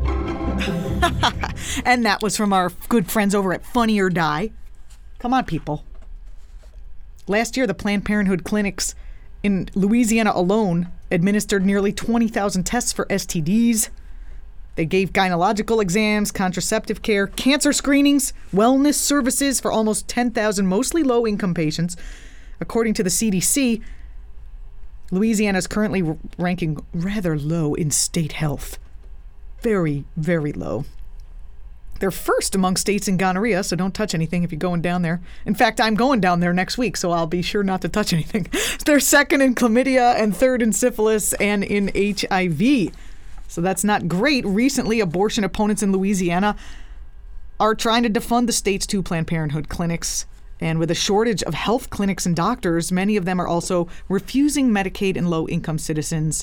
And that was from our good friends over at Funny or Die. Come on, people. Last year, the Planned Parenthood clinics in Louisiana alone administered nearly 20,000 tests for STDs. They gave gynecological exams, contraceptive care, cancer screenings, wellness services for almost 10,000 mostly low-income patients. According to the CDC, Louisiana is currently ranking rather low in state health. Very, very low. They're first among states in gonorrhea, so don't touch anything if you're going down there. In fact, I'm going down there next week, so I'll be sure not to touch anything. They're second in chlamydia and third in syphilis and in HIV. So that's not great. Recently, abortion opponents in Louisiana are trying to defund the state's 2 Planned Parenthood clinics. And with a shortage of health clinics and doctors, many of them are also refusing Medicaid and low-income citizens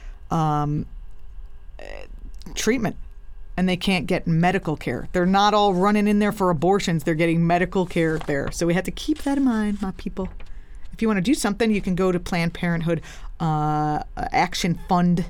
treatment. And they can't get medical care. They're not all running in there for abortions. They're getting medical care there. So we have to keep that in mind, my people. If you want to do something, you can go to Planned Parenthood Action Fund,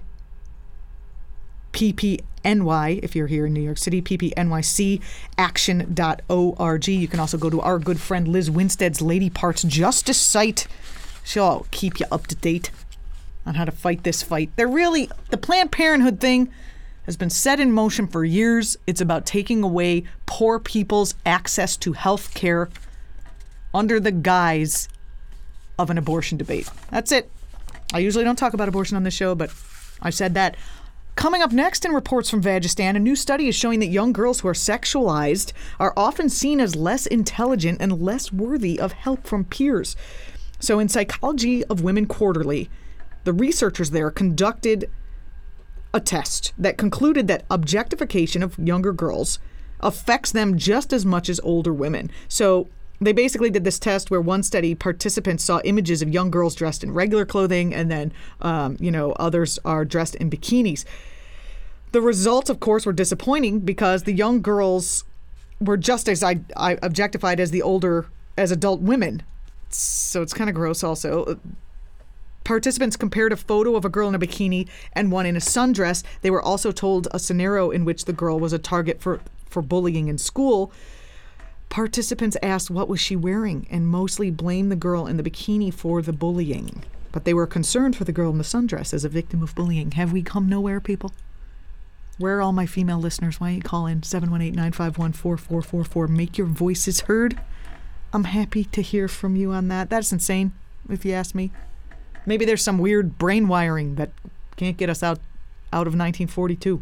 PPNY, if you're here in New York City, PPNYC, action.org. You can also go to our good friend Liz Winstead's Lady Parts Justice site. She'll keep you up to date on how to fight this fight. The Planned Parenthood thing has been set in motion for years. It's about taking away poor people's access to health care under the guise of an abortion debate. That's it. I usually don't talk about abortion on this show, but I said that. Coming up next in Reports from Vagistan, a new study is showing that young girls who are sexualized are often seen as less intelligent and less worthy of help from peers. So in Psychology of Women Quarterly, the researchers there conducted a test that concluded that objectification of younger girls affects them just as much as older women. So they basically did this test where one study, participants saw images of young girls dressed in regular clothing and then, others are dressed in bikinis. The results, of course, were disappointing because the young girls were just as objectified as adult women. So it's kind of gross also. Participants compared a photo of a girl in a bikini and one in a sundress. They were also told a scenario in which the girl was a target for bullying in school. Participants asked what was she wearing and mostly blamed the girl in the bikini for the bullying. But they were concerned for the girl in the sundress as a victim of bullying. Have we come nowhere, people? Where are all my female listeners? Why don't you call in 718-951-4444. Make your voices heard. I'm happy to hear from you on that. That's insane, if you ask me. Maybe there's some weird brain wiring that can't get us out of 1942.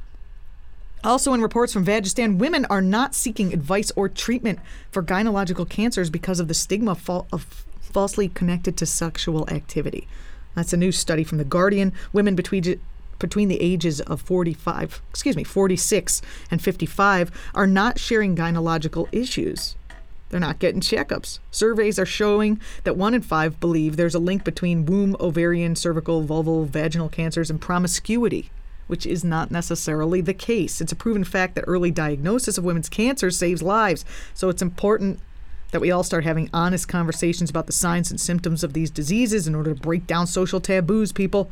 Also in Reports from Vagistan, women are not seeking advice or treatment for gynecological cancers because of the stigma of falsely connected to sexual activity. That's a new study from The Guardian. Women between the ages of 46 and 55 are not sharing gynecological issues. They're not getting checkups. Surveys are showing that 1 in 5 believe there's a link between womb, ovarian, cervical, vulval, vaginal cancers and promiscuity, which is not necessarily the case. It's a proven fact that early diagnosis of women's cancer saves lives. So it's important that we all start having honest conversations about the signs and symptoms of these diseases in order to break down social taboos, people.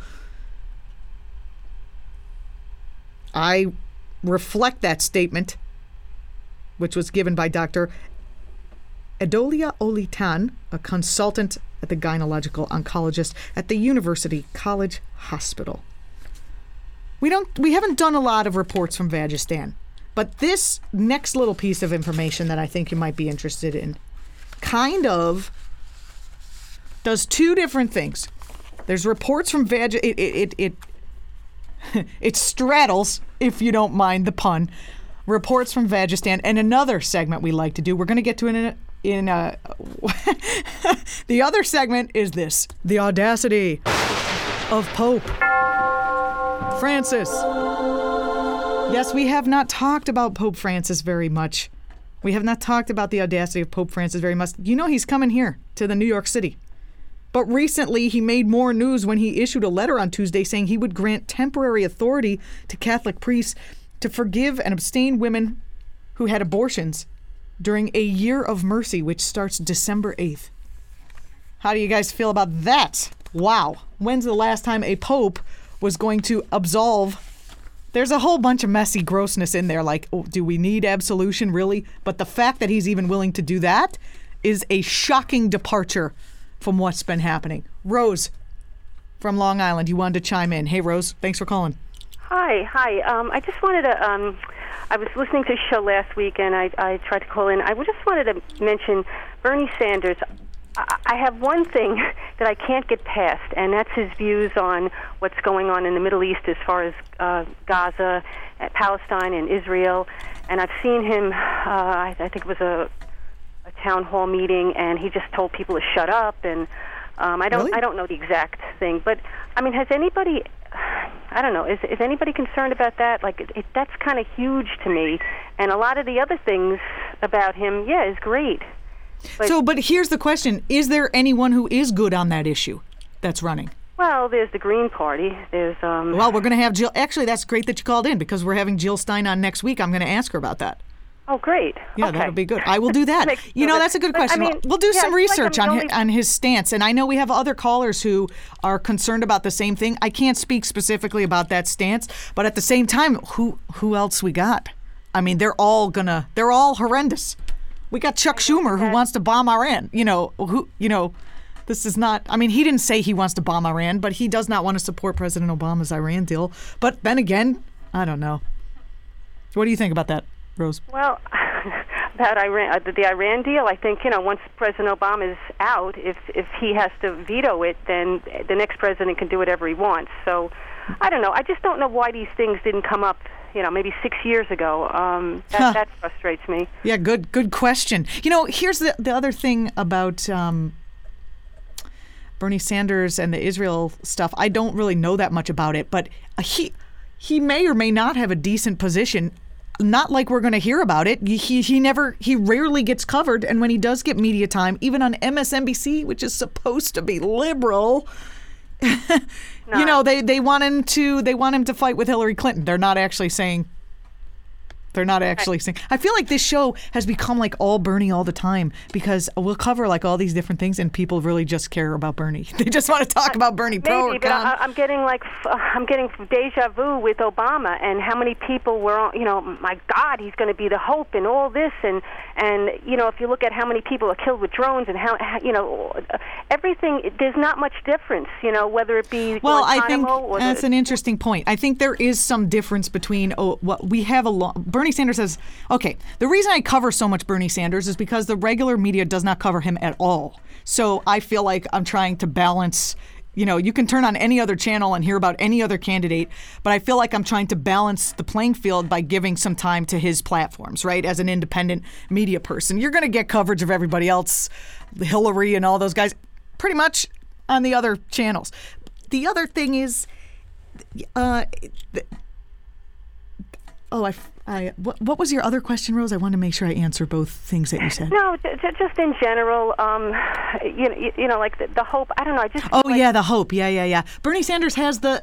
I reflect that statement, which was given by Dr. Edolia Olitan, a consultant at the gynecological oncologist at the University College Hospital. We haven't done a lot of reports from Vagistan, but this next little piece of information that I think you might be interested in kind of does 2 different things. There's reports from Vagistan. It straddles, if you don't mind the pun, reports from Vagistan and another segment we like to do. We're going to get to it the other segment is this: the audacity of Pope Francis. Yes, we have not talked about Pope Francis very much. We have not talked about the audacity of Pope Francis very much. You know he's coming here to the New York City. But recently he made more news when he issued a letter on Tuesday saying he would grant temporary authority to Catholic priests to forgive and abstain women who had abortions during a year of mercy, which starts December 8th. How do you guys feel about that? Wow. When's the last time a pope was going to absolve? There's a whole bunch of messy grossness in there, like, oh, do we need absolution, really? But the fact that he's even willing to do that is a shocking departure from what's been happening. Rose from Long Island, you wanted to chime in. Hey, Rose, thanks for calling. Hi. I just wanted to, I was listening to a show last week, and I tried to call in. I just wanted to mention Bernie Sanders. I have one thing that I can't get past, and that's his views on what's going on in the Middle East as far as Gaza, Palestine, and Israel. And I've seen him, I think it was a town hall meeting, and he just told people to shut up. And I don't know the exact thing, but I mean, has anybody? I don't know. Is anybody concerned about that? Like, that's kind of huge to me. And a lot of the other things about him, is great. But here's the question. Is there anyone who is good on that issue that's running? Well, there's the Green Party. There's Well, we're going to have Jill. Actually, that's great that you called in, because we're having Jill Stein on next week. I'm going to ask her about that. Oh, great. Yeah, okay. That'll be good. I will do that. That's a good question. I mean, we'll do some research like on his stance. And I know we have other callers who are concerned about the same thing. I can't speak specifically about that stance, but at the same time, who else we got? I mean, they're all horrendous. We got Chuck Schumer, who wants to bomb Iran. This is not, I mean, he didn't say he wants to bomb Iran, but he does not want to support President Obama's Iran deal. But then again, I don't know. What do you think about that, Rose? Well, about Iran, the Iran deal, I think, once President Obama is out, if he has to veto it, then the next president can do whatever he wants. So, I don't know. I just don't know why these things didn't come up, maybe 6 years ago. That frustrates me. Yeah, good question. Here's the other thing about Bernie Sanders and the Israel stuff. I don't really know that much about it, but he may or may not have a decent position. Not like we're going to hear about it. He rarely gets covered, and when he does get media time, even on MSNBC, which is supposed to be liberal, they want him to fight with Hillary Clinton. They're not actually saying. I feel like this show has become like all Bernie all the time, because we'll cover like all these different things, and people really just care about Bernie. They just want to talk about Bernie. Pro or con. I'm getting deja vu with Obama, and how many people were on, my God, he's going to be the hope and all this, and if you look at how many people are killed with drones and how everything, there's not much difference, whether it be Guantanamo. I think that's an interesting point. I think there is some difference between what we have Bernie Sanders says, okay, the reason I cover so much Bernie Sanders is because the regular media does not cover him at all. So I feel like I'm trying to balance, you can turn on any other channel and hear about any other candidate, but I feel like I'm trying to balance the playing field by giving some time to his platforms, right? As an independent media person, you're going to get coverage of everybody else, Hillary and all those guys, pretty much on the other channels. The other thing is, what was your other question, Rose? I wanted to make sure I answer both things that you said. No, just in general, like the hope. I don't know. The hope. Yeah. Bernie Sanders has a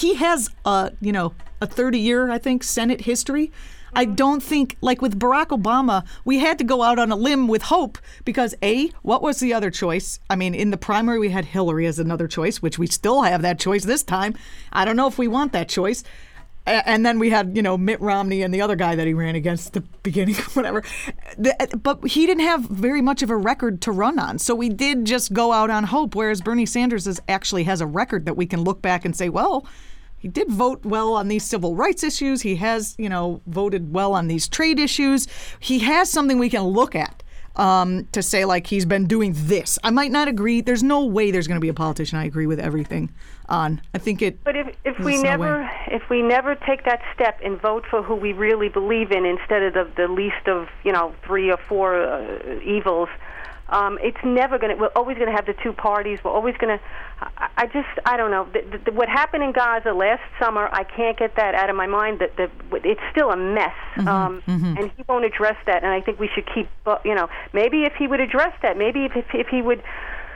30-year, I think, Senate history. I don't think, like with Barack Obama, we had to go out on a limb with hope because, what was the other choice? I mean, in the primary, we had Hillary as another choice, which we still have that choice this time. I don't know if we want that choice. And then we had, Mitt Romney and the other guy that he ran against at the beginning, whatever. But he didn't have very much of a record to run on. So we did just go out on hope, whereas Bernie Sanders actually has a record that we can look back and say, well, he did vote well on these civil rights issues. He has, voted well on these trade issues. He has something we can look at to say, like, he's been doing this. I might not agree. There's no way there's going to be a politician I agree with everything on. I think it. But if we never take that step and vote for who we really believe in instead of the least of 3 or 4 evils, it's never going to. We're always going to have the two parties. We're always going to. I don't know. What happened in Gaza last summer, I can't get that out of my mind. That it's still a mess, and he won't address that. And I think we should keep. Maybe if he would address that, maybe if he would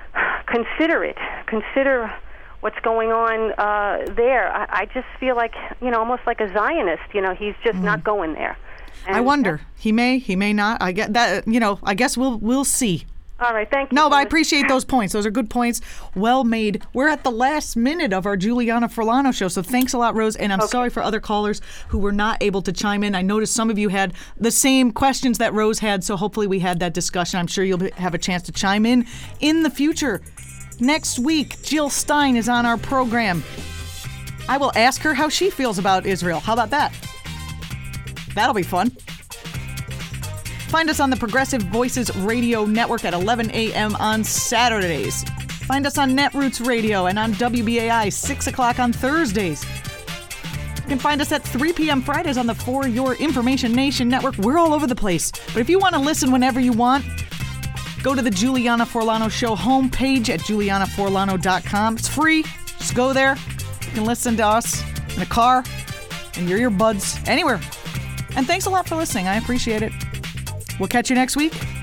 consider what's going on there. I just feel like almost like a Zionist. He's just not going there. And I wonder. He may not. I get that. I guess we'll see. All right, thank you. No, but I appreciate those points. Those are good points. Well made. We're at the last minute of our Juliana Furlano show, so thanks a lot, Rose. And I'm sorry for other callers who were not able to chime in. I noticed some of you had the same questions that Rose had, so hopefully we had that discussion. I'm sure you'll have a chance to chime in the future. Next week, Jill Stein is on our program. I will ask her how she feels about Israel. How about that? That'll be fun. Find us on the Progressive Voices Radio Network at 11 a.m. on Saturdays. Find us on Netroots Radio and on WBAI 6 o'clock on Thursdays. You can find us at 3 p.m. Fridays on the For Your Information Nation Network. We're all over the place. But if you want to listen whenever you want, go to the Juliana Forlano Show homepage at julianaforlano.com. It's free. Just go there. You can listen to us in a car, in your earbuds, anywhere. And thanks a lot for listening. I appreciate it. We'll catch you next week.